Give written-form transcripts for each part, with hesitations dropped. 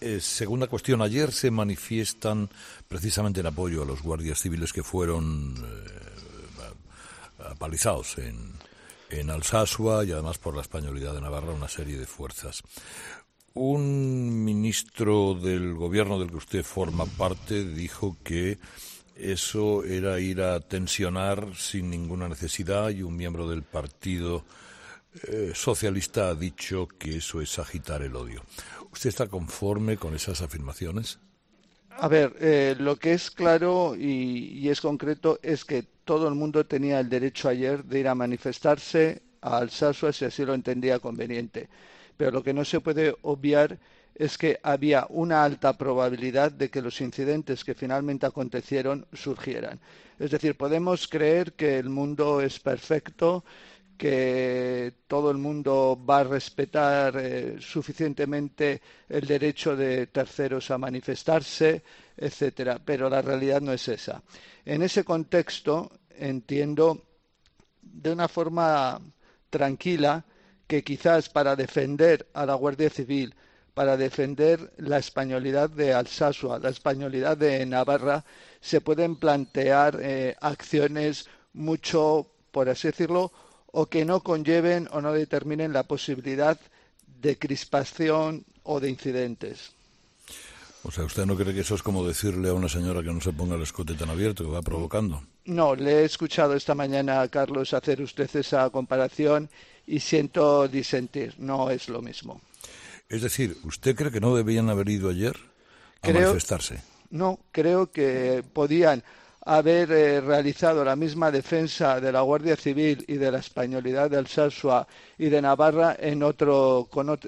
segunda cuestión. Ayer se manifiestan precisamente en apoyo a los guardias civiles que fueron apalizados en Alsasua y además por la Españolidad de Navarra una serie de fuerzas. Un ministro del gobierno del que usted forma parte dijo que eso era ir a tensionar sin ninguna necesidad, y un miembro del Partido Socialista ha dicho que eso es agitar el odio. ¿Usted está conforme con esas afirmaciones? A ver, lo que es claro y es concreto es que todo el mundo tenía el derecho ayer de ir a manifestarse a Alsasua si así lo entendía conveniente. Pero lo que no se puede obviar es que había una alta probabilidad de que los incidentes que finalmente acontecieron surgieran. Es decir, podemos creer que el mundo es perfecto, que todo el mundo va a respetar suficientemente el derecho de terceros a manifestarse, etcétera, pero la realidad no es esa. En ese contexto entiendo de una forma tranquila que quizás para defender a la Guardia Civil, para defender la españolidad de Alsasua, la españolidad de Navarra, se pueden plantear acciones mucho, por así decirlo, o que no conlleven o no determinen la posibilidad de crispación o de incidentes. O sea, ¿usted no cree que eso es como decirle a una señora que no se ponga el escote tan abierto, que va provocando? No, le he escuchado esta mañana a Carlos hacer usted esa comparación y siento disentir, no es lo mismo. Es decir, ¿usted cree que no debían haber ido ayer a manifestarse? No, creo que podían haber realizado la misma defensa de la Guardia Civil y de la españolidad de Alsasua y de Navarra en otro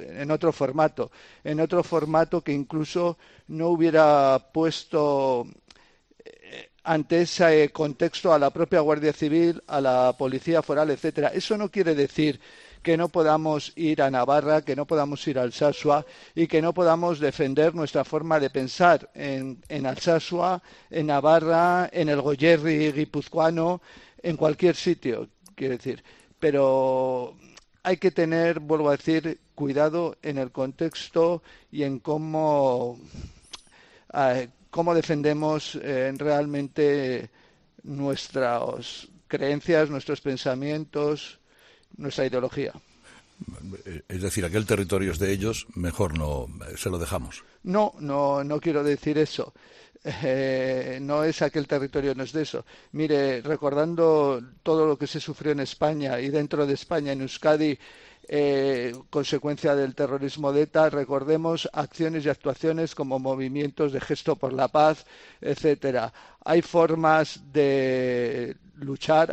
formato que incluso no hubiera puesto ante ese contexto a la propia Guardia Civil, a la Policía Foral, etcétera. Eso no quiere decir que no podamos ir a Navarra, que no podamos ir a Alsasua y que no podamos defender nuestra forma de pensar en Alsasua, en Navarra, en el Goierri guipuzcoano, en cualquier sitio, quiero decir. Pero hay que tener, vuelvo a decir, cuidado en el contexto y en cómo defendemos realmente nuestras creencias, nuestros pensamientos, nuestra ideología. Es decir, aquel territorio es de ellos, mejor no se lo dejamos. No quiero decir eso. No es aquel territorio, no es de eso. Mire, recordando todo lo que se sufrió en España y dentro de España, en Euskadi, consecuencia del terrorismo de ETA, recordemos acciones y actuaciones como movimientos de gesto por la paz, etcétera. Hay formas de luchar,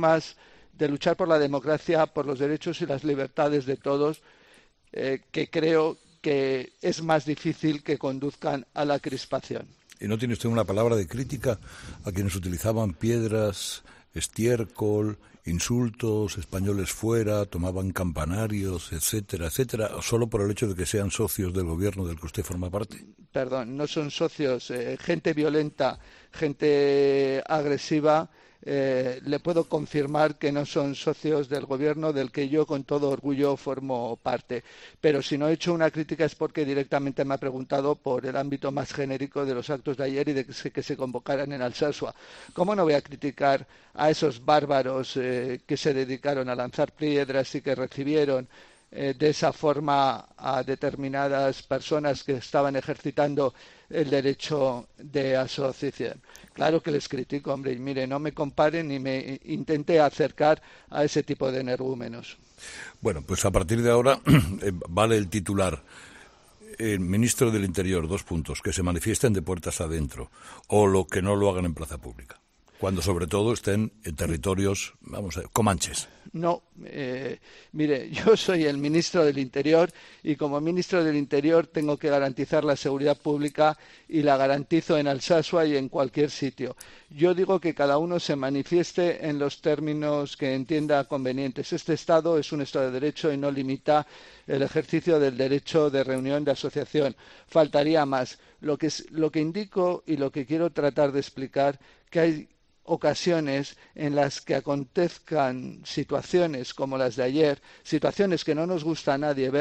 por la democracia, por los derechos y las libertades de todos, que creo que es más difícil que conduzcan a la crispación. ¿Y no tiene usted una palabra de crítica a quienes utilizaban piedras, estiércol, insultos, españoles fuera, tomaban campanarios, etcétera, etcétera, solo por el hecho de que sean socios del gobierno del que usted forma parte? Perdón, no son socios, gente violenta, gente agresiva. Le puedo confirmar que no son socios del gobierno del que yo con todo orgullo formo parte. Pero si no he hecho una crítica es porque directamente me ha preguntado por el ámbito más genérico de los actos de ayer y de que se convocaran en Alsasua. ¿Cómo no voy a criticar a esos bárbaros que se dedicaron a lanzar piedras y que recibieron de esa forma a determinadas personas que estaban ejercitando el derecho de asociación? Claro que les critico, hombre, y mire, no me comparen ni me intente acercar a ese tipo de energúmenos. Bueno, pues a partir de ahora vale el titular. El ministro del Interior, que se manifiesten de puertas adentro, o lo que no lo hagan en plaza pública, cuando sobre todo estén en territorios, comanches. No, mire, yo soy el ministro del Interior y como ministro del Interior tengo que garantizar la seguridad pública y la garantizo en Alsasua y en cualquier sitio. Yo digo que cada uno se manifieste en los términos que entienda convenientes. Este Estado es un Estado de Derecho y no limita el ejercicio del derecho de reunión, de asociación. Faltaría más. Lo que indico y lo que quiero tratar de explicar, que hay ocasiones en las que acontezcan situaciones como las de ayer, situaciones que no nos gusta a nadie ver,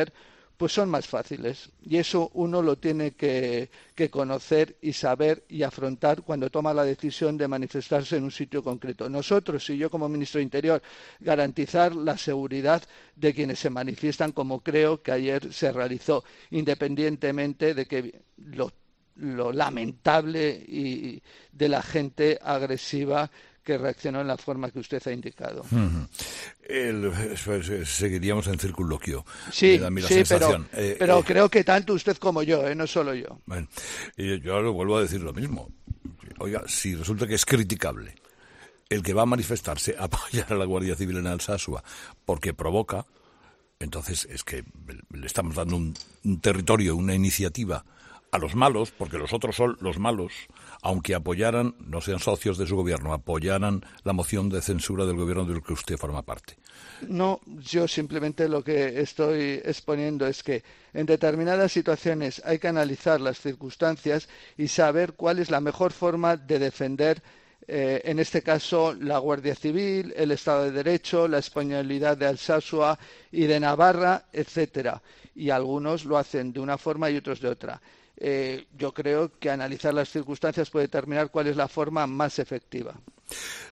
pues son más fáciles. Y eso uno lo tiene que conocer y saber y afrontar cuando toma la decisión de manifestarse en un sitio concreto. Nosotros y yo como ministro de Interior, garantizar la seguridad de quienes se manifiestan, como creo que ayer se realizó, independientemente de que lo lamentable y de la gente agresiva que reaccionó en la forma que usted ha indicado. Seguiríamos en circunloquio. Sí, Me da a mí la sí, sensación. pero creo que tanto usted como yo, no solo yo. Bueno, yo ahora vuelvo a decir lo mismo. Oiga, si resulta que es criticable el que va a manifestarse a apoyar a la Guardia Civil en Alsasua porque provoca, entonces es que le estamos dando un territorio, una iniciativa a los malos, porque los otros son los malos, aunque apoyaran, no sean socios de su gobierno, apoyaran la moción de censura del gobierno del que usted forma parte. No, yo simplemente lo que estoy exponiendo es que en determinadas situaciones hay que analizar las circunstancias y saber cuál es la mejor forma de defender, en este caso, la Guardia Civil, el Estado de Derecho, la españolidad de Alsasua y de Navarra, etcétera. Y algunos lo hacen de una forma y otros de otra. Yo creo que analizar las circunstancias puede determinar cuál es la forma más efectiva.